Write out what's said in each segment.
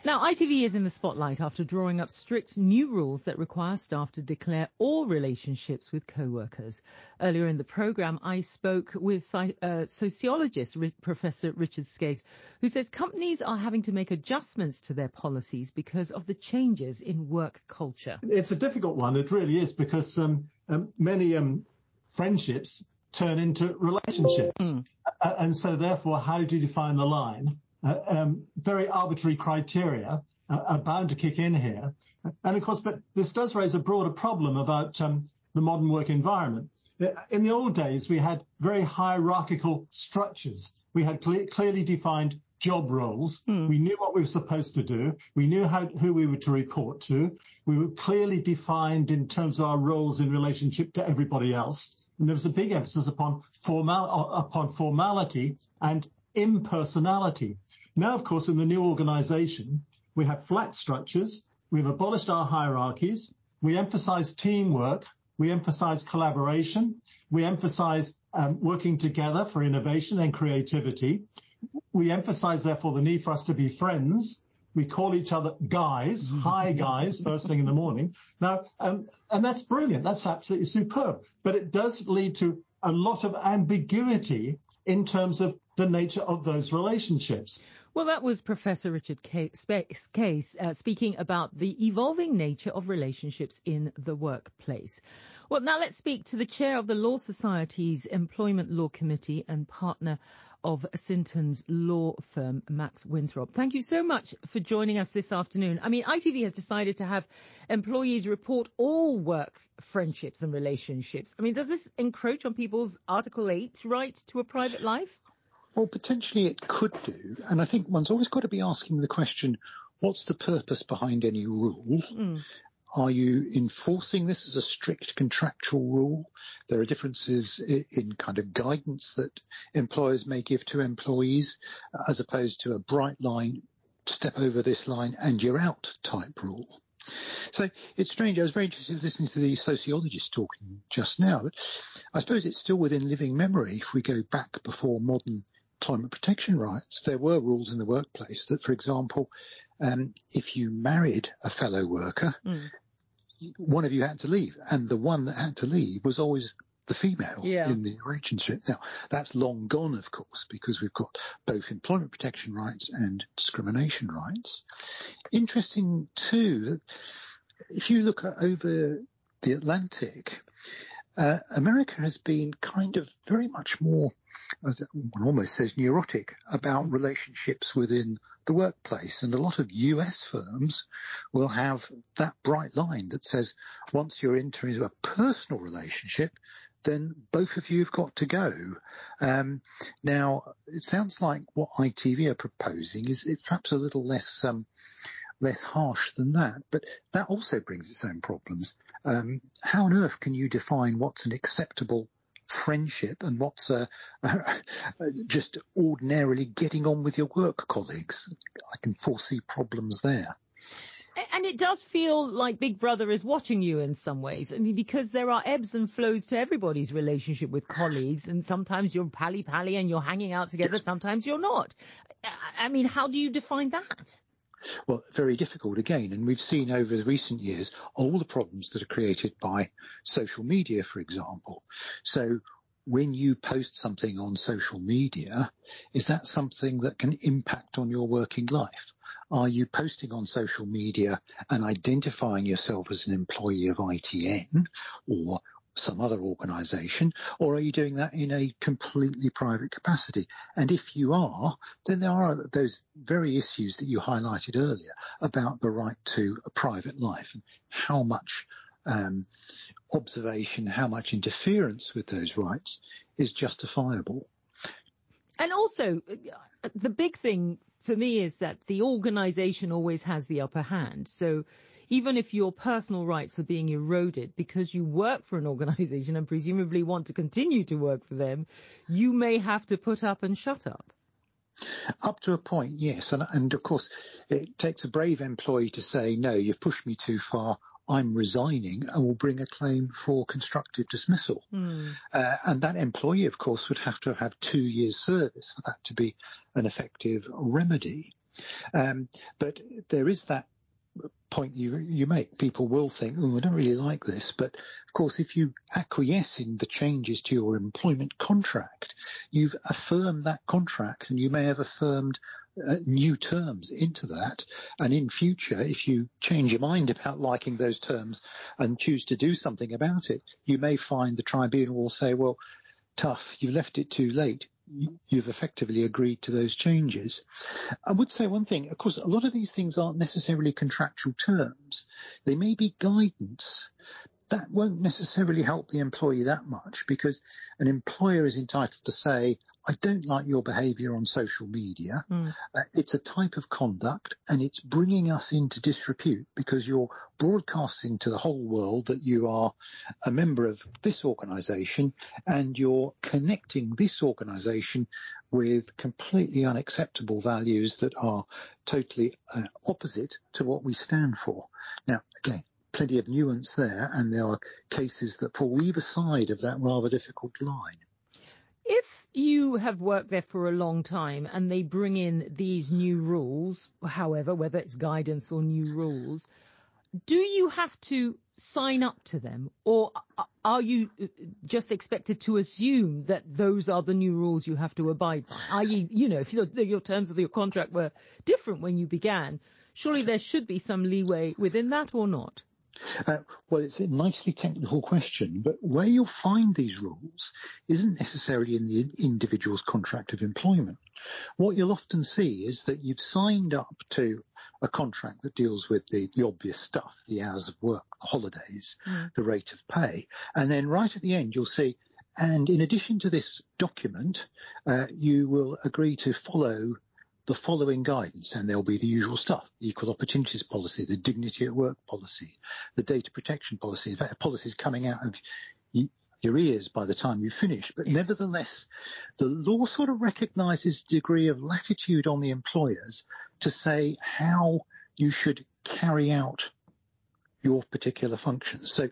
Now, ITV is in the spotlight after drawing up strict new rules that require staff to declare all relationships with co-workers. Earlier in the programme, I spoke with sociologist Professor Richard Skase, who says companies are having to make adjustments to their policies because of the changes in work culture. It's a difficult one. It really is, because many friendships turn into relationships. And so therefore, how do you define the line? Very arbitrary criteria are bound to kick in here. And of course, but this does raise a broader problem about the modern work environment. In the old days, we had very hierarchical structures. We had clearly defined job roles. We knew what we were supposed to do. We knew who we were to report to. We were clearly defined in terms of our roles in relationship to everybody else. And there was a big emphasis upon formality and impersonality. Now, of course, in the new organisation, we have flat structures. We've abolished our hierarchies. We emphasise teamwork. We emphasise collaboration. We emphasise working together for innovation and creativity. We emphasise, therefore, the need for us to be friends. We call each other guys, hi guys, first thing in the morning. Now, and that's brilliant. That's absolutely superb. But it does lead to a lot of ambiguity in terms of the nature of those relationships. Well, that was Professor Richard Skase speaking about the evolving nature of relationships in the workplace. Well, now let's speak to the chair of the Law Society's Employment Law Committee and partner of Sinton's law firm, Max Winthrop. Thank you so much for joining us this afternoon. I mean, ITV has decided to have employees report all work friendships and relationships. I mean, does this encroach on people's Article 8 right to a private life? Well, potentially it could do. And I think one's always got to be asking the question, what's the purpose behind any rule? Are you enforcing this as a strict contractual rule? There are differences in kind of guidance that employers may give to employees, as opposed to a bright line, step over this line and you're out type rule. So it's strange. I was very interested in listening to the sociologist talking just now. But I suppose it's still within living memory. If we go back before modern employment protection rights, there were rules in the workplace that, for example, if you married a fellow worker, one of you had to leave, and the one that had to leave was always the female in the relationship. Now, that's long gone, of course, because we've got both employment protection rights and discrimination rights. Interesting, too, if you look over the Atlantic, America has been kind of very much more, one almost says neurotic, about relationships within the workplace. And a lot of US firms will have that bright line that says once you're entering a personal relationship, then both of you have got to go. Now, it sounds like what ITV are proposing is perhaps a little less harsh than that, but that also brings its own problems. How on earth can you define what's an acceptable friendship and what's just ordinarily getting on with your work colleagues? I can foresee problems there. And it does feel like Big Brother is watching you in some ways. I mean, because there are ebbs and flows to everybody's relationship with colleagues, and sometimes you're pally-pally and you're hanging out together, sometimes you're not. I mean, how do you define that? Well, very difficult again. And we've seen over the recent years all the problems that are created by social media, for example. So when you post something on social media, is that something that can impact on your working life? Are you posting on social media and identifying yourself as an employee of ITN or some other organisation, or are you doing that in a completely private capacity? And if you are, then there are those very issues that you highlighted earlier about the right to a private life and how much observation, how much interference with those rights is justifiable. And also, the big thing for me is that the organisation always has the upper hand. So even if your personal rights are being eroded because you work for an organisation and presumably want to continue to work for them, you may have to put up and shut up. Up to a point, yes. And of course, it takes a brave employee to say, no, you've pushed me too far, I'm resigning, and will bring a claim for constructive dismissal. And that employee, of course, would have to have 2 years service for that to be an effective remedy. But there is that point you make. People will think, oh, I don't really like this. But of course, if you acquiesce in the changes to your employment contract, you've affirmed that contract, and you may have affirmed new terms into that. And in future, if you change your mind about liking those terms and choose to do something about it, you may find the tribunal will say, well, tough, you left it too late. You've effectively agreed to those changes. I would say one thing, of course, a lot of these things aren't necessarily contractual terms. They may be guidance. That won't necessarily help the employee that much, because an employer is entitled to say, I don't like your behaviour on social media. It's a type of conduct, and it's bringing us into disrepute because you're broadcasting to the whole world that you are a member of this organisation, and you're connecting this organisation with completely unacceptable values that are totally opposite to what we stand for. Now, again, plenty of nuance there, and there are cases that fall either side of that rather difficult line. If you have worked there for a long time and they bring in these new rules, however, whether it's guidance or new rules, do you have to sign up to them, or are you just expected to assume that those are the new rules you have to abide by? I.e., if your terms of your contract were different when you began, surely there should be some leeway within that, or not? Well, it's a nicely technical question, but where you'll find these rules isn't necessarily in the individual's contract of employment. What you'll often see is that you've signed up to a contract that deals with the obvious stuff, the hours of work, the holidays, the rate of pay, and then right at the end you'll see, and in addition to this document, you will agree to follow the following guidance, and there'll be the usual stuff: the equal opportunities policy, the dignity at work policy, the data protection policy. In fact, policies coming out of your ears by the time you finish. But nevertheless, the law sort of recognises a degree of latitude on the employers to say how you should carry out your particular functions. So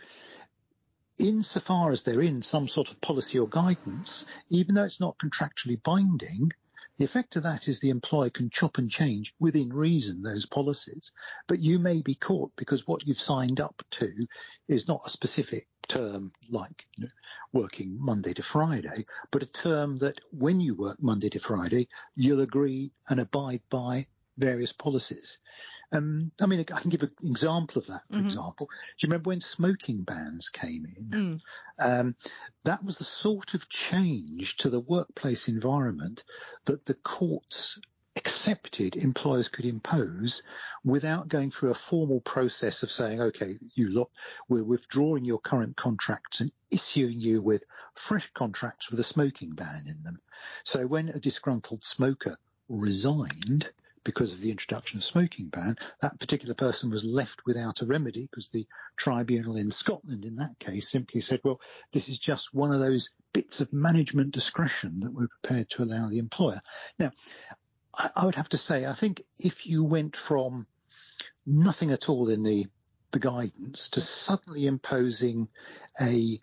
insofar as they're in some sort of policy or guidance, even though it's not contractually binding, the effect of that is the employer can chop and change within reason those policies, but you may be caught because what you've signed up to is not a specific term like working Monday to Friday, but a term that when you work Monday to Friday, you'll agree and abide by various policies. I can give an example of that, for example. Do you remember when smoking bans came in? That was the sort of change to the workplace environment that the courts accepted employers could impose without going through a formal process of saying, okay, you lot, we're withdrawing your current contracts and issuing you with fresh contracts with a smoking ban in them. So when a disgruntled smoker resigned because of the introduction of smoking ban, that particular person was left without a remedy because the tribunal in Scotland in that case simply said, well, this is just one of those bits of management discretion that we're prepared to allow the employer. Now, I would have to say, I think if you went from nothing at all in the guidance to suddenly imposing a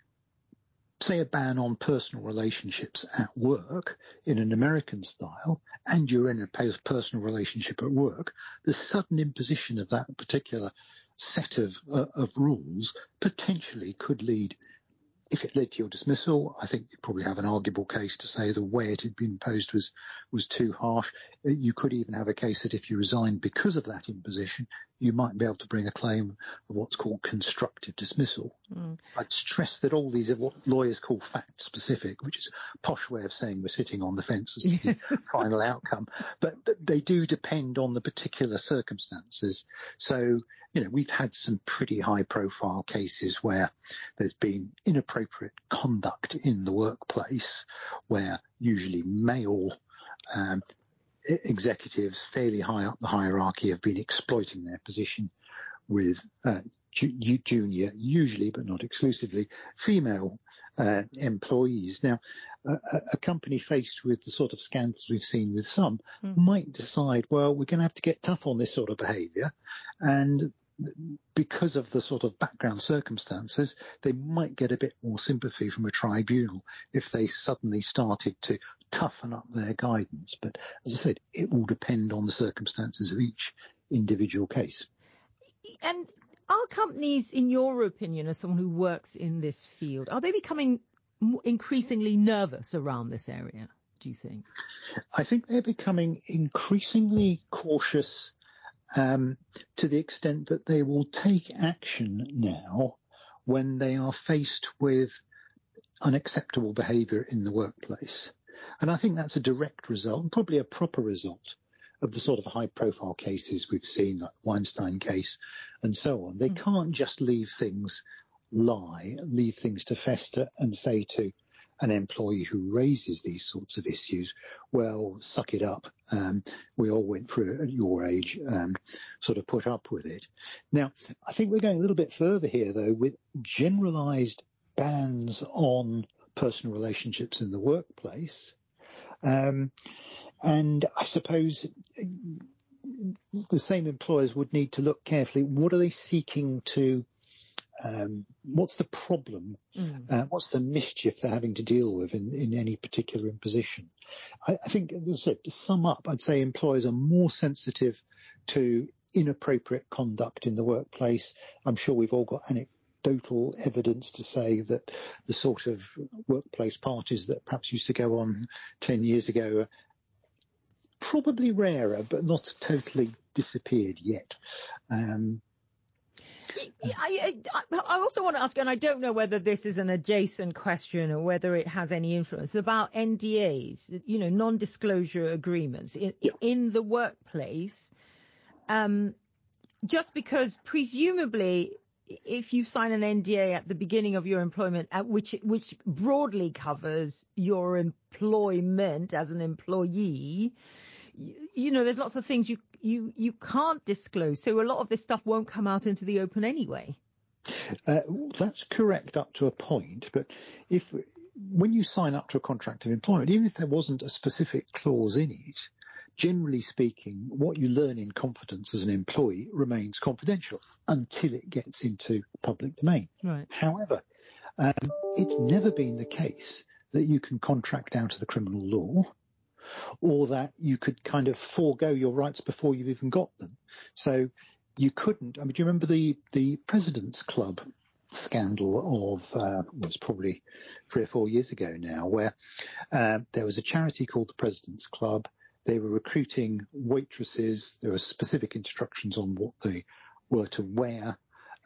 ban on personal relationships at work in an American style, and you're in a personal relationship at work, the sudden imposition of that particular set of rules potentially could lead, if it led to your dismissal, I think you'd probably have an arguable case to say the way it had been imposed was too harsh. You could even have a case that if you resigned because of that imposition, you might be able to bring a claim of what's called constructive dismissal. I'd stress that all these are what lawyers call fact-specific, which is a posh way of saying we're sitting on the fence as to the final outcome. But they do depend on the particular circumstances. So, we've had some pretty high-profile cases where there's been inappropriate conduct in the workplace, where usually male executives fairly high up the hierarchy have been exploiting their position with junior, usually but not exclusively, female employees. Now, a company faced with the sort of scandals we've seen with some might decide, well, we're going to have to get tough on this sort of behaviour, and because of the sort of background circumstances, they might get a bit more sympathy from a tribunal if they suddenly started to toughen up their guidance. But as I said, it will depend on the circumstances of each individual case. And are companies, in your opinion, as someone who works in this field, are they becoming increasingly nervous around this area, do you think? I think they're becoming increasingly cautious to the extent that they will take action now when they are faced with unacceptable behaviour in the workplace. And I think that's a direct result, and probably a proper result, of the sort of high-profile cases we've seen, like Weinstein case and so on. They can't just leave things to fester and say to an employee who raises these sorts of issues, well, suck it up. We all went through it at your age, sort of put up with it. Now, I think we're going a little bit further here, though, with generalised bans on personal relationships in the workplace. And I suppose the same employers would need to look carefully. What are they seeking to, what's the problem? What's the mischief they're having to deal with in any particular imposition? I think, as I said, to sum up, I'd say employers are more sensitive to inappropriate conduct in the workplace. I'm sure we've all got anecdotal evidence to say that the sort of workplace parties that perhaps used to go on 10 years ago are probably rarer, but not totally disappeared yet. I also want to ask, and I don't know whether this is an adjacent question or whether it has any influence, about NDAs, non-disclosure agreements in the workplace. Just because presumably if you sign an NDA at the beginning of your employment, which broadly covers your employment as an employee, there's lots of things you can't disclose. So a lot of this stuff won't come out into the open anyway. That's correct up to a point. But when you sign up to a contract of employment, even if there wasn't a specific clause in it, generally speaking, what you learn in confidence as an employee remains confidential until it gets into public domain. Right. However, it's never been the case that you can contract out of the criminal law, or that you could kind of forego your rights before you've even got them. So you couldn't. I mean, do you remember the President's Club scandal of, it's probably 3 or 4 years ago now, where there was a charity called the President's Club. They were recruiting waitresses. There were specific instructions on what they were to wear,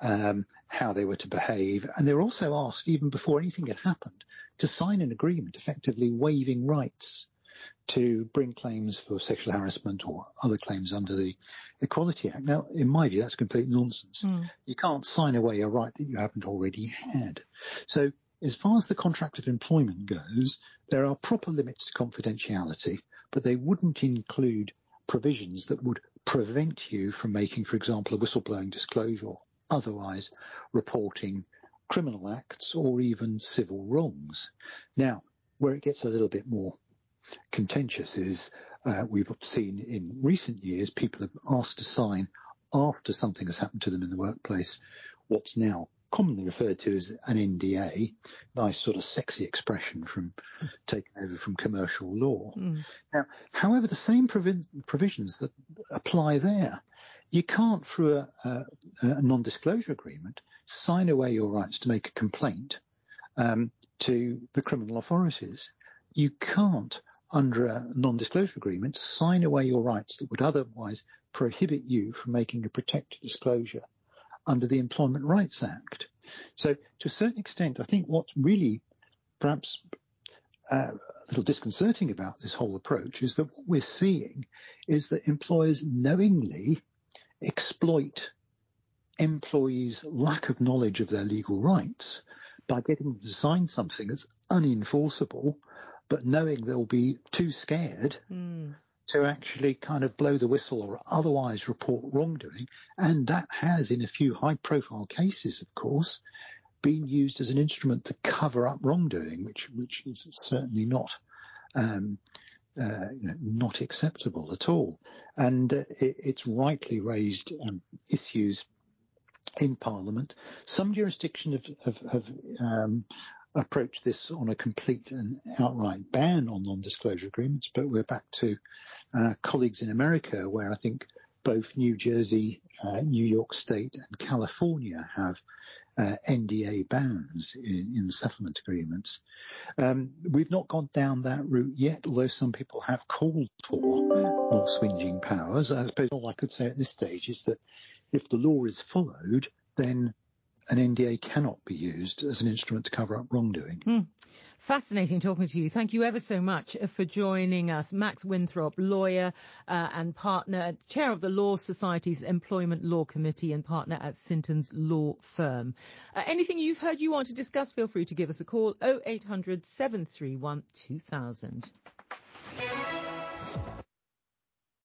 how they were to behave. And they were also asked, even before anything had happened, to sign an agreement effectively waiving rights to bring claims for sexual harassment or other claims under the Equality Act. Now, in my view, that's complete nonsense. You can't sign away a right that you haven't already had. So as far as the contract of employment goes, there are proper limits to confidentiality, but they wouldn't include provisions that would prevent you from making, for example, a whistleblowing disclosure or otherwise reporting criminal acts or even civil wrongs. Now, where it gets a little bit more contentious is we've seen in recent years people have asked to sign after something has happened to them in the workplace what's now commonly referred to as an NDA, nice sort of sexy expression from taken over from commercial law. Now, however, the same provisions that apply there, you can't through a non-disclosure agreement sign away your rights to make a complaint to the criminal authorities. You can't, under a non-disclosure agreement, sign away your rights that would otherwise prohibit you from making a protected disclosure under the Employment Rights Act. So to a certain extent, I think what's really perhaps a little disconcerting about this whole approach is that what we're seeing is that employers knowingly exploit employees' lack of knowledge of their legal rights by getting them to sign something that's unenforceable, but knowing they'll be too scared to actually kind of blow the whistle or otherwise report wrongdoing. And that has, in a few high-profile cases, of course, been used as an instrument to cover up wrongdoing, which is certainly not not acceptable at all. And it's rightly raised issues in Parliament. Some jurisdictions have approach this on a complete and outright ban on non-disclosure agreements, but we're back to colleagues in America, where I think both New Jersey, New York State and California have NDA bans in settlement agreements. We've not gone down that route yet, although some people have called for more swinging powers. I suppose all I could say at this stage is that if the law is followed, then an NDA cannot be used as an instrument to cover up wrongdoing. Fascinating talking to you. Thank you ever so much for joining us. Max Winthrop, lawyer and partner, chair of the Law Society's Employment Law Committee and partner at Sinton's Law Firm. Anything you've heard you want to discuss, feel free to give us a call, 0800 731 2000.